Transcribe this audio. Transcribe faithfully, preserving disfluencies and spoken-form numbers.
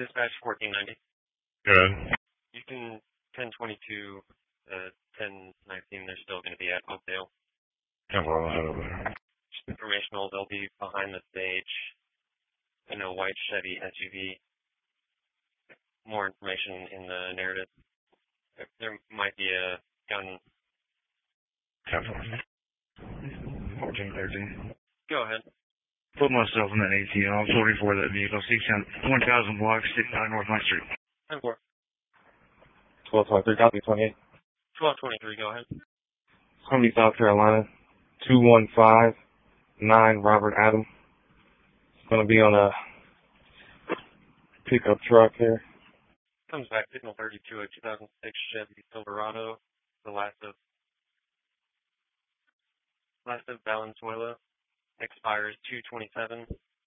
Dispatch fourteen ninety. Good. You can ten twenty-two, uh, ten nineteen. They're still going to be at Oakdale. Yeah, well, I'll head over there. Just informational. They'll be behind the stage in a white Chevy S U V. More information in the narrative. There might be a gun. ten fourteen thirteen. Go ahead. Put myself in that A T M. I'm forty-four that vehicle. six one thousand blocks, sixty-nine North Ninth Street. ten four. twelve twenty-three, copy twenty-eight. twelve twenty-three, go ahead. Humvee, South Carolina. two one five nine Robert Adam. It's going to be on a pickup truck here. Comes back, signal thirty-two, a two thousand six Chevy Silverado. The last of, last of Valenzuela. Expires two twenty-seven.